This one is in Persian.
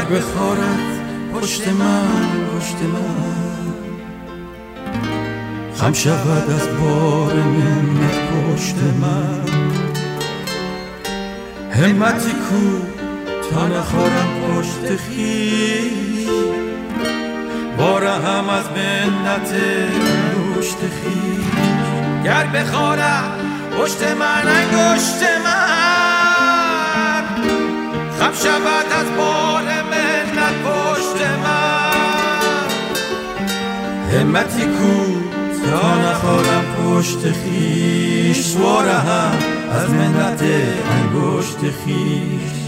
بخارد پشت من خم شود از بار منت پشت من. همتی کو تا نخارم پشت خویش، باره هم از منت انگشت خویش. گر بخارم پشت من انگشت من، خم شود از بار منت پشت من. همتی کو تا نخارم پشت خویش، باره هم از منت انگشت خویش.